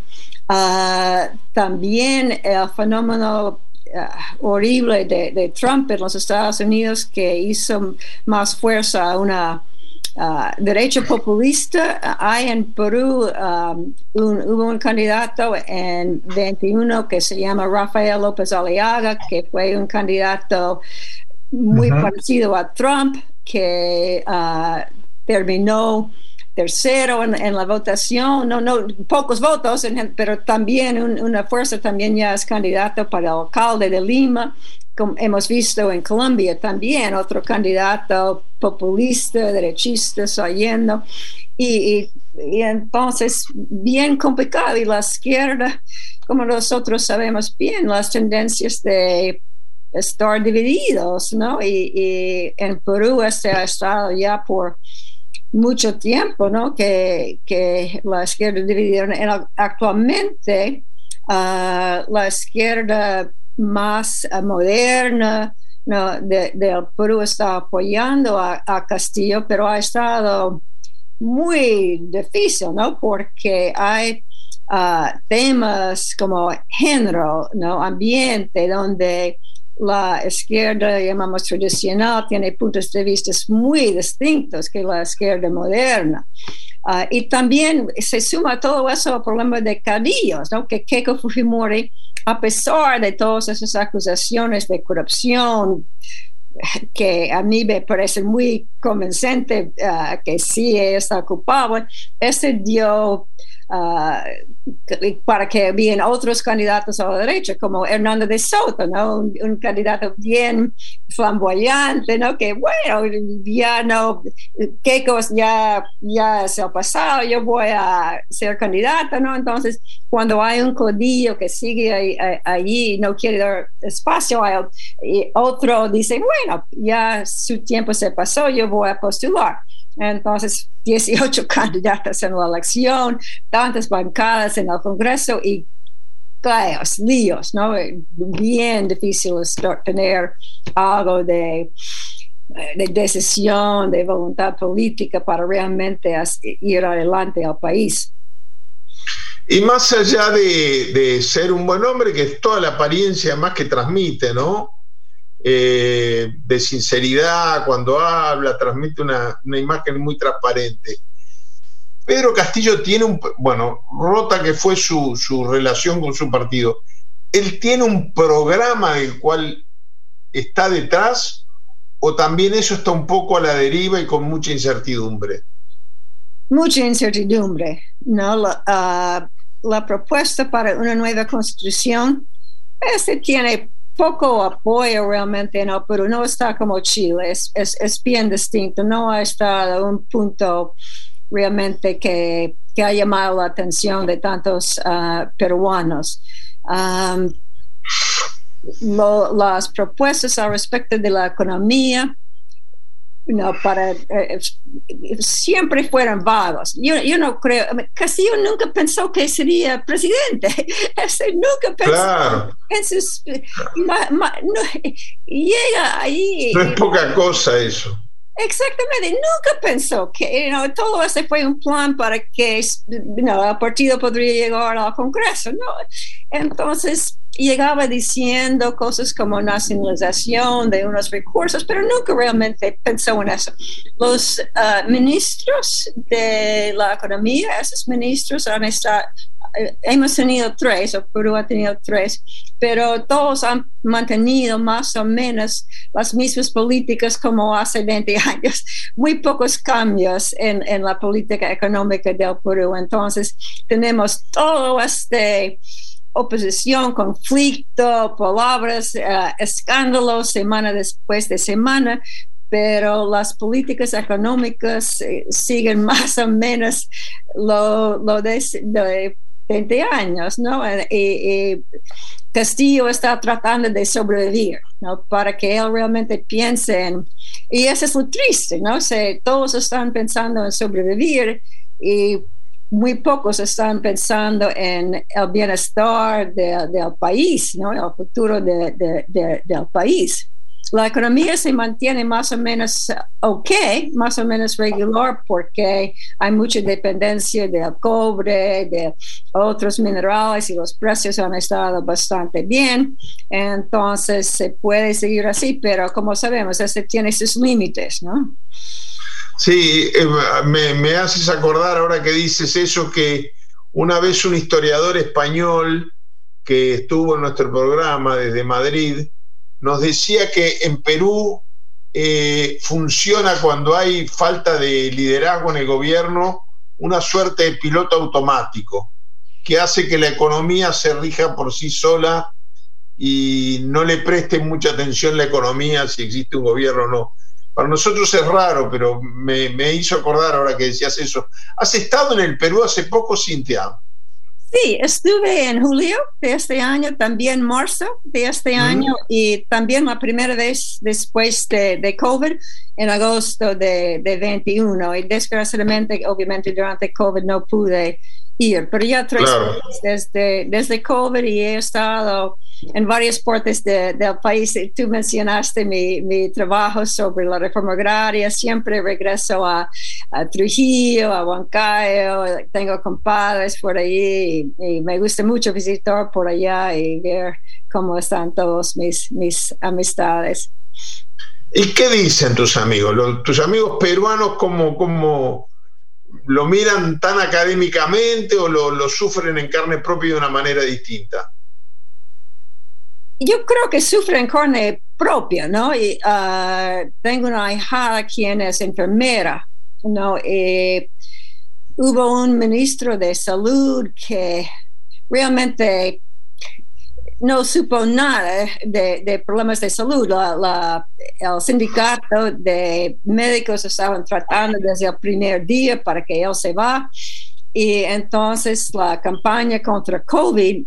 [SPEAKER 5] También el fenómeno horrible de Trump en los Estados Unidos, que hizo más fuerza a una derecha populista. Hay en Perú hubo un candidato en 21 que se llama Rafael López Aliaga, que fue un candidato muy parecido a Trump, que terminó tercero en la votación, no pocos votos, pero también una fuerza, también ya es candidato para el alcalde de Lima. Como hemos visto en Colombia también, otro candidato populista, derechista, saliendo, y entonces bien complicado. Y la izquierda, como nosotros sabemos bien, las tendencias de estar divididos, ¿no? Y en Perú ha estado ya por mucho tiempo, ¿no? Que la izquierda dividida. Actualmente la izquierda más moderna, ¿no? del Perú está apoyando a Castillo, pero ha estado muy difícil, ¿no? Porque hay temas como género, ¿no? Ambiente, donde la izquierda, llamamos tradicional, tiene puntos de vista muy distintos que la izquierda moderna. Y también se suma todo eso al problema de caudillos, ¿no? Que Keiko Fujimori, a pesar de todas esas acusaciones de corrupción, que a mí me parece muy convincente que sí está culpable, dio para que habían otros candidatos a la derecha, como Hernando de Soto, ¿no? Un candidato bien flamboyante, ¿no? Que bueno, ya no, Keiko ya es el pasado, yo voy a ser candidata, ¿no? Entonces, cuando hay un caudillo que sigue allí y no quiere dar espacio a él, y otro dice, bueno, ya su tiempo se pasó, yo voy a postular. Entonces, 18 candidatas en la elección, tantas bancadas en el Congreso y caos, líos, ¿no? Bien difícil tener algo de de decisión, de voluntad política para realmente ir adelante al país.
[SPEAKER 3] Y más allá de ser un buen hombre, que es toda la apariencia más que transmite, ¿no? De sinceridad cuando habla, transmite una imagen muy transparente. Pedro Castillo tiene Rota, que fue su relación con su partido, ¿él tiene un programa del cual está detrás o también eso está un poco a la deriva y con mucha incertidumbre?
[SPEAKER 5] Mucha incertidumbre, ¿no? La propuesta para una nueva constitución tiene poco apoyo realmente, ¿no? Pero no está como Chile, es bien distinto, no ha estado a un punto realmente que ha llamado la atención de tantos peruanos. Las propuestas al respecto de la economía, siempre fueron vagos. Yo no creo, Castillo nunca pensó que sería presidente. Nunca pensó. Claro. Llega ahí.
[SPEAKER 3] No es poca cosa eso.
[SPEAKER 5] Exactamente, nunca pensó que todo ese fue un plan para que el partido podría llegar al Congreso, ¿no? Entonces llegaba diciendo cosas como nacionalización de unos recursos, pero nunca realmente pensó en eso. Los ministros de la economía, esos ministros han estado, hemos tenido 3, o Perú ha tenido 3, pero todos han mantenido más o menos las mismas políticas como hace 20 años. Muy pocos cambios en la política económica del Perú. Entonces tenemos todo oposición, conflicto, palabras, escándalos, semana después de semana, pero las políticas económicas siguen más o menos lo de 20 años, ¿no? Y Castillo está tratando de sobrevivir, ¿no? Para que él realmente piense y eso es lo triste, ¿no? Todos están pensando en sobrevivir y muy pocos están pensando en el bienestar del país, ¿no? El futuro del país. La economía se mantiene más o menos más o menos regular, porque hay mucha dependencia del cobre, de otros minerales, y los precios han estado bastante bien. Entonces se puede seguir así, pero como sabemos, tiene sus límites, ¿no?
[SPEAKER 3] Sí, me haces acordar ahora que dices eso, que una vez un historiador español que estuvo en nuestro programa desde Madrid nos decía que en Perú funciona, cuando hay falta de liderazgo en el gobierno, una suerte de piloto automático que hace que la economía se rija por sí sola y no le preste mucha atención la economía si existe un gobierno o no. Para nosotros es raro, pero me hizo acordar ahora que decías eso. ¿Has estado en el Perú hace poco, Cintia?
[SPEAKER 5] Sí, estuve en julio de este año, también marzo de este año, y también la primera vez después de COVID, en agosto de 21. Y desgraciadamente, obviamente, durante COVID no pude ir, pero ya 3 veces desde COVID, y he estado en varias partes del país. Tú mencionaste mi trabajo sobre la reforma agraria. Siempre regreso a Trujillo, a Huancayo. Tengo compadres por allí y me gusta mucho visitar por allá y ver cómo están todos mis amistades.
[SPEAKER 3] ¿Y qué dicen tus amigos? ¿Tus amigos peruanos cómo lo miran tan académicamente o lo sufren en carne propia de una manera distinta?
[SPEAKER 5] Yo creo que sufre en carne propia, ¿no? Y, tengo una ahijada quien es enfermera, ¿no? Hubo un ministro de salud que realmente no supo nada de problemas de salud. El sindicato de médicos estaban tratando desde el primer día para que él se va, y entonces la campaña contra COVID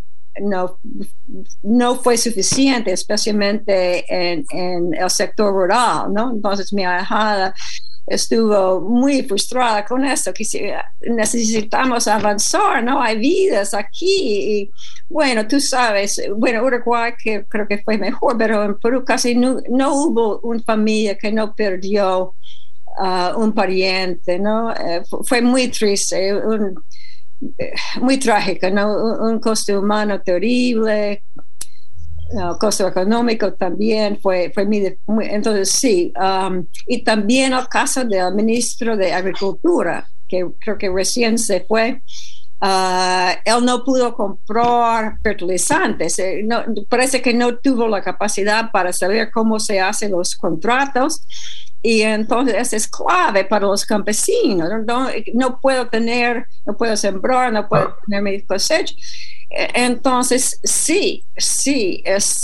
[SPEAKER 5] no fue suficiente, especialmente en el sector rural, ¿no? Entonces mi ahijada estuvo muy frustrada con esto, que necesitamos avanzar, no hay vidas aquí. Y bueno, tú sabes, bueno, Uruguay que creo que fue mejor, pero en Perú casi no hubo una familia que no perdió un pariente, ¿no? Fue muy triste, muy trágico, ¿no? Un costo humano terrible. Costo económico también fue muy, entonces sí, y también el caso del ministro de Agricultura, que creo que recién se fue. Él no pudo comprar fertilizantes, parece que no tuvo la capacidad para saber cómo se hacen los contratos, y entonces eso es clave para los campesinos. No puedo sembrar, no puedo tener mi cosecha. Entonces sí, es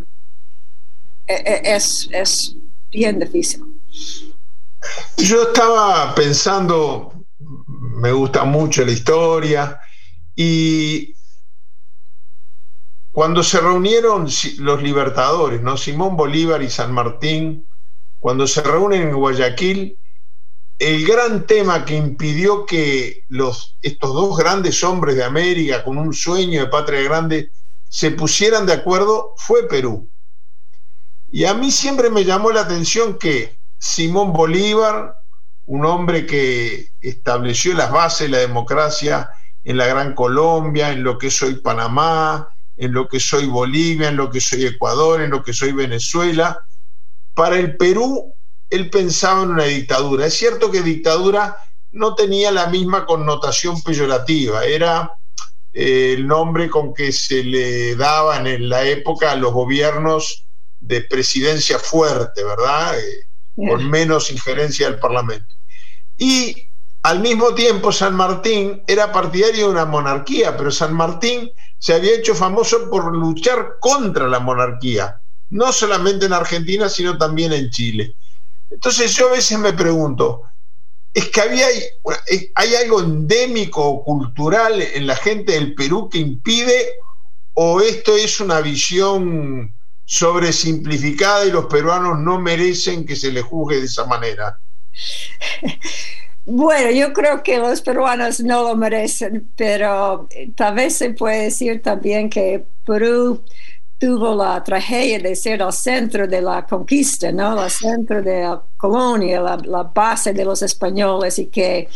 [SPEAKER 5] bien difícil.
[SPEAKER 3] Yo estaba pensando, me gusta mucho la historia, y cuando se reunieron los libertadores, ¿no? Simón Bolívar y San Martín, cuando se reúnen en Guayaquil, el gran tema que impidió que estos dos grandes hombres de América, con un sueño de patria grande, se pusieran de acuerdo fue Perú. Y a mí siempre me llamó la atención que Simón Bolívar, un hombre que estableció las bases de la democracia en la Gran Colombia, en lo que es hoy Panamá, en lo que es hoy Bolivia, en lo que es hoy Ecuador, en lo que es hoy Venezuela, para el Perú él pensaba en una dictadura. Es cierto que dictadura no tenía la misma connotación peyorativa, era el nombre con que se le daban en la época a los gobiernos de presidencia fuerte, ¿verdad? Con menos injerencia del Parlamento. Y al mismo tiempo San Martín era partidario de una monarquía, pero San Martín se había hecho famoso por luchar contra la monarquía, no solamente en Argentina, sino también en Chile. Entonces yo a veces me pregunto, ¿es que hay algo endémico o cultural en la gente del Perú que impide, o esto es una visión sobresimplificada y los peruanos no merecen que se les juzgue de esa manera?
[SPEAKER 5] Bueno, yo creo que los peruanos no lo merecen, pero tal vez se puede decir también que Perú tuvo la tragedia de ser el centro de la conquista, ¿no? El centro de la colonia, la base de los españoles, y que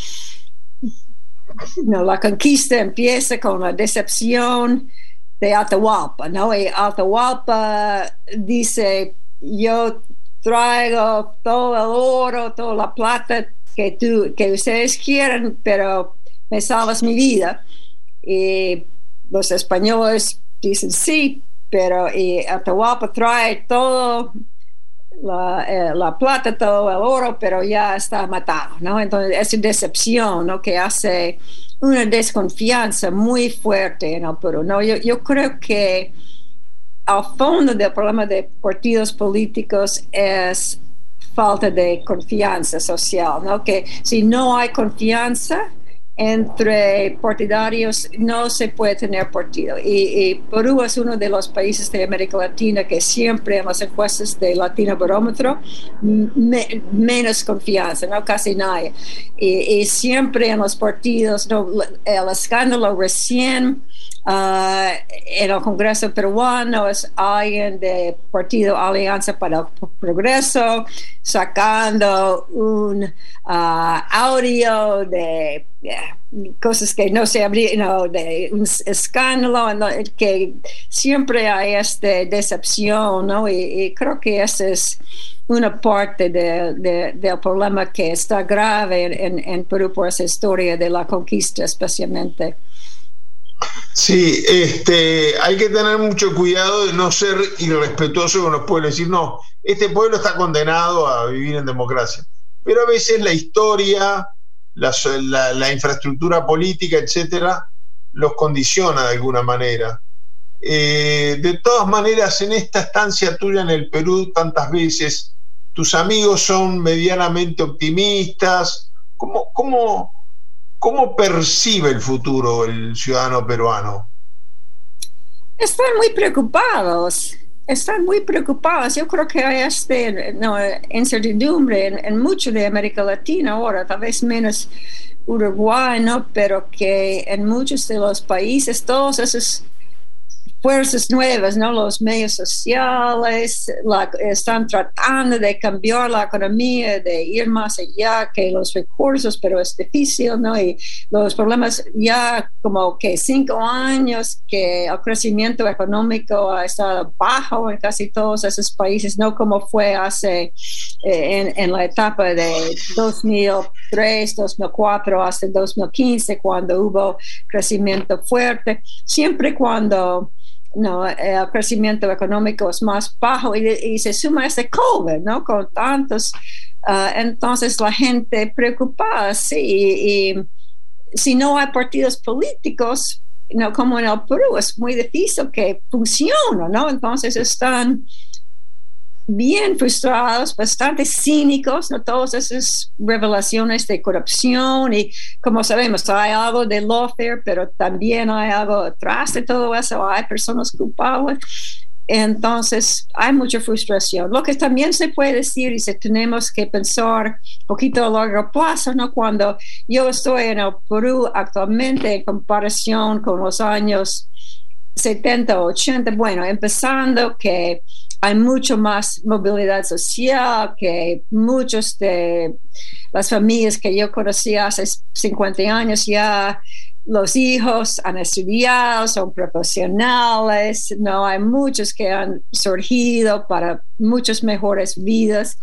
[SPEAKER 5] la conquista empieza con la decepción de Atahualpa, ¿no? Y Atahualpa dice, yo traigo todo el oro, toda la plata que ustedes quieren, pero me salvas mi vida. Y los españoles dicen sí, pero Atahualpa trae todo la plata, todo el oro, pero ya está matado, ¿no? Entonces es una decepción, ¿no? Que hace una desconfianza muy fuerte en el Perú, ¿no? Yo creo que al fondo del problema de partidos políticos es falta de confianza social, ¿no? Que si no hay confianza entre partidarios, no se puede tener partido. Y Perú es uno de los países de América Latina que siempre en las encuestas de Latino Barómetro menos confianza, no casi nadie. Y siempre en los partidos, ¿no? El escándalo recién en el Congreso peruano es alguien de Partido Alianza para el Progreso sacando un audio de cosas que no se habría, de un escándalo, ¿no? Que siempre hay esta decepción, ¿no? Y creo que esa es una parte del problema que está grave en Perú por esa historia de la conquista especialmente.
[SPEAKER 3] Sí, hay que tener mucho cuidado de no ser irrespetuoso con los pueblos, decir, no, este pueblo está condenado a vivir en democracia. Pero a veces la historia, la infraestructura política, etcétera, los condiciona de alguna manera. De todas maneras, en esta estancia tuya en el Perú, tantas veces, tus amigos son medianamente optimistas. ¿Cómo percibe el futuro el ciudadano peruano?
[SPEAKER 5] Están muy preocupados. están muy preocupadas. Yo creo que hay incertidumbre en mucho de América Latina ahora, tal vez menos Uruguay, ¿no? Pero que en muchos de los países, todas esas fuerzas nuevas, ¿no? Los medios sociales están tratando de cambiar la economía, de ir más allá que los recursos, pero es difícil, ¿no? Y los problemas ya como que 5 años que el crecimiento económico ha estado bajo en casi todos esos países, no como fue hace en la etapa de 2003, 2004 hasta 2015, cuando hubo crecimiento fuerte. Siempre cuando el crecimiento económico es más bajo y se suma este COVID, ¿no? Con tantos, entonces la gente preocupada, sí, y si no hay partidos políticos, ¿no? Como en el Perú, es muy difícil que funcione, ¿no? Entonces están bien frustrados, bastante cínicos, ¿no? Todas esas revelaciones de corrupción y como sabemos hay algo de lawfare, pero también hay algo detrás de todo eso, hay personas culpables, entonces hay mucha frustración. Lo que también se puede decir y si tenemos que pensar un poquito a largo plazo, ¿no? Cuando yo estoy en el Perú actualmente en comparación con los años 70, 80, bueno, empezando que hay mucho más movilidad social, que muchas de las familias que yo conocí hace 50 años ya los hijos han estudiado, son profesionales, no hay muchos que han surgido para muchas mejores vidas.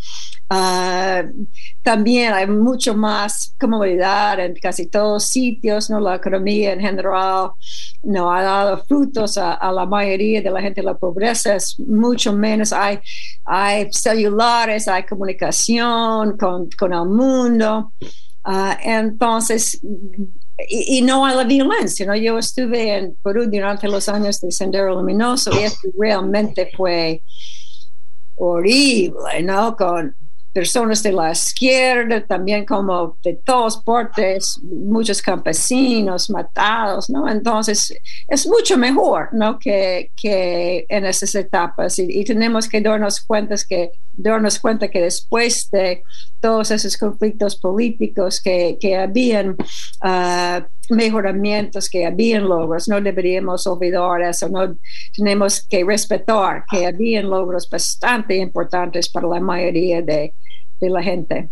[SPEAKER 5] También hay mucho más comodidad en casi todos sitios, ¿no? La economía en general no ha dado frutos a la mayoría de la gente. La pobreza es mucho menos, hay celulares, hay comunicación con el mundo, entonces y no hay la violencia, ¿no? Yo estuve en Perú durante los años de Sendero Luminoso y esto realmente fue horrible, ¿no? Con personas de la izquierda, también como de todas partes, muchos campesinos matados, ¿no? Entonces, es mucho mejor, ¿no? Que en esas etapas. Y tenemos que darnos cuenta que después de todos esos conflictos políticos que habían mejoramientos, que habían logros, no deberíamos olvidar eso, no tenemos que respetar que habían logros bastante importantes para la mayoría de la gente.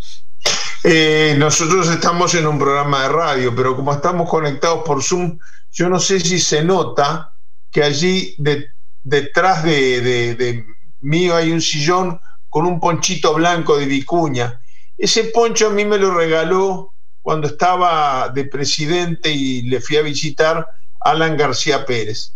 [SPEAKER 3] Nosotros estamos en un programa de radio, pero como estamos conectados por Zoom, yo no sé si se nota que allí detrás de mío hay un sillón con un ponchito blanco de vicuña. Ese poncho a mí me lo regaló cuando estaba de presidente y le fui a visitar Alan García Pérez.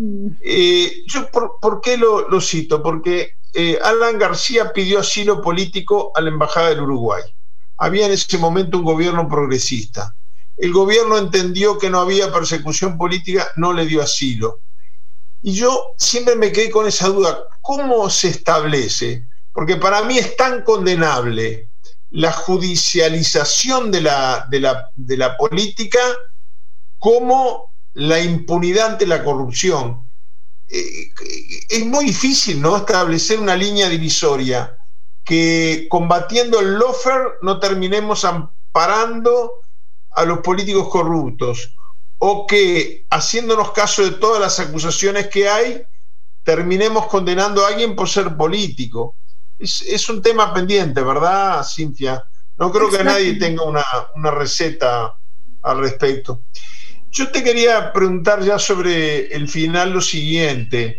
[SPEAKER 3] Yo ¿por qué lo cito? Porque Alan García pidió asilo político a la Embajada del Uruguay. Había en ese momento un gobierno progresista. El gobierno entendió que no había persecución política, no le dio asilo. Y yo siempre me quedé con esa duda, ¿cómo se establece? Porque para mí es tan condenable la judicialización de la política como la impunidad ante la corrupción. Es muy difícil, ¿no?, establecer una línea divisoria, que combatiendo el lawfare no terminemos amparando a los políticos corruptos, o que haciéndonos caso de todas las acusaciones que hay terminemos condenando a alguien por ser político. Es un tema pendiente, ¿verdad, Cintia? No creo que nadie tenga una receta al respecto. Yo te quería preguntar ya sobre el final lo siguiente.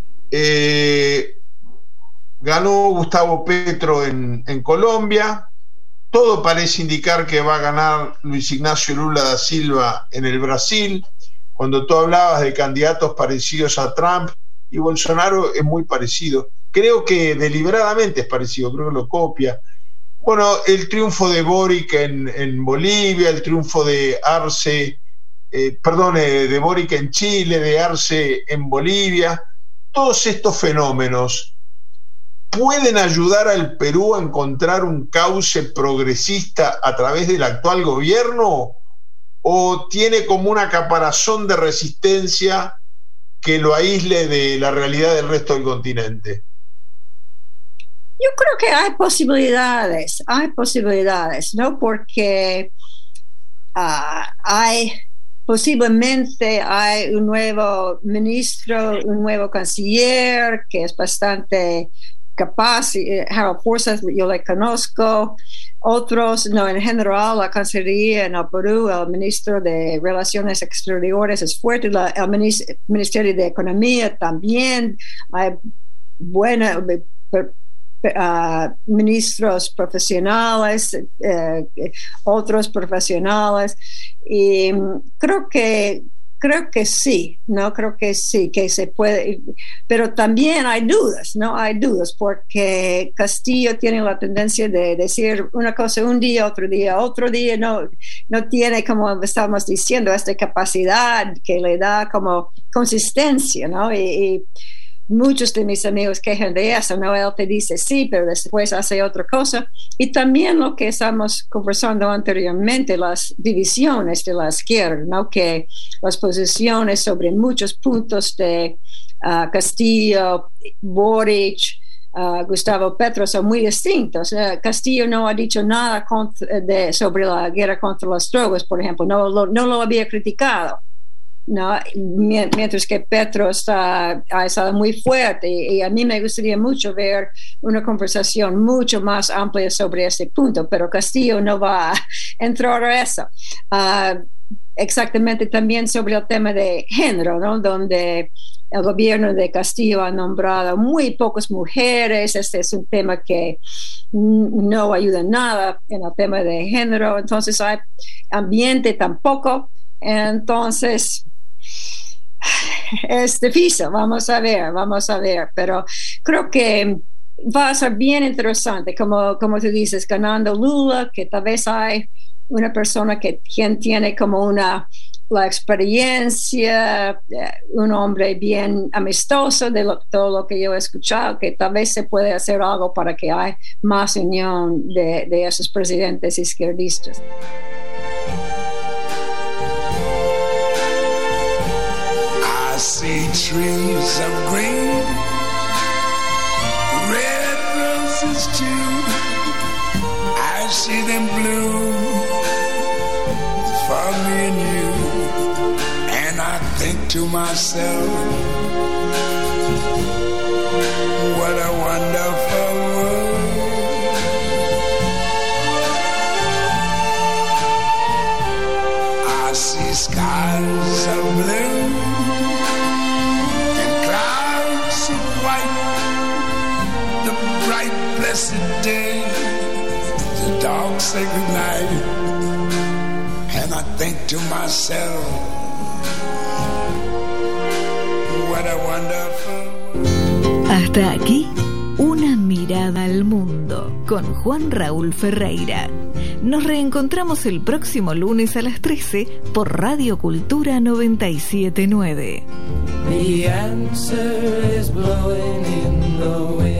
[SPEAKER 3] Ganó Gustavo Petro en Colombia. Todo parece indicar que va a ganar Luis Ignacio Lula da Silva en el Brasil. Cuando tú hablabas de candidatos parecidos a Trump, y Bolsonaro es muy parecido. Creo que deliberadamente es parecido, creo que lo copia. Bueno, el triunfo de Boric en Bolivia, el triunfo de Arce, de Boric en Chile, de Arce en Bolivia, todos estos fenómenos ¿pueden ayudar al Perú a encontrar un cauce progresista a través del actual gobierno? ¿O tiene como una caparazón de resistencia que lo aísle de la realidad del resto del continente?
[SPEAKER 5] Yo creo que hay posibilidades, ¿no? Porque posiblemente hay un nuevo ministro, un nuevo canciller que es bastante capaz. Harold Forsyth, yo le conozco. Otros, no, en general, la Cancillería en el Perú, el ministro de Relaciones Exteriores es fuerte, el Ministerio de Economía también. Hay ministros profesionales, otros profesionales, y creo que sí, ¿no? Creo que sí, que se puede, pero también hay dudas, ¿no? Hay dudas, porque Castillo tiene la tendencia de decir una cosa un día, otro día, no tiene, como estamos diciendo, esta capacidad que le da como consistencia, ¿no? Y muchos de mis amigos quejan de eso, ¿no? Él te dice sí, pero después hace otra cosa. Y también lo que estamos conversando anteriormente, las divisiones de la izquierda, ¿no? Que las posiciones sobre muchos puntos de Castillo, Boric, Gustavo Petro son muy distintos. Castillo no ha dicho nada sobre la guerra contra las drogas, por ejemplo, no lo había criticado, ¿no? Mientras que Petro ha estado muy fuerte, y a mí me gustaría mucho ver una conversación mucho más amplia sobre ese punto, pero Castillo no va a entrar a eso. Exactamente también sobre el tema de género, ¿no? Donde el gobierno de Castillo ha nombrado muy pocas mujeres. Este es un tema que no ayuda nada en el tema de género. Entonces hay ambiente tampoco. Entonces es difícil, vamos a ver, pero creo que va a ser bien interesante, como tú dices, ganando Lula, que tal vez hay una persona quien tiene como la experiencia, un hombre bien amistoso de todo lo que yo he escuchado, que tal vez se puede hacer algo para que haya más unión de esos presidentes izquierdistas.
[SPEAKER 6] I see trees of green, red roses too. I see them bloom for me and you. And I think to myself, what a wonderful world. I see skies of blue, the bright blessed day, the dark sacred night, and I think to myself, what a wonderful world.
[SPEAKER 2] Hasta aquí, una mirada al mundo con Juan Raúl Ferreira. Nos reencontramos el próximo lunes a las 13 por Radio Cultura 97.9.
[SPEAKER 1] The answer is blowing in the wind.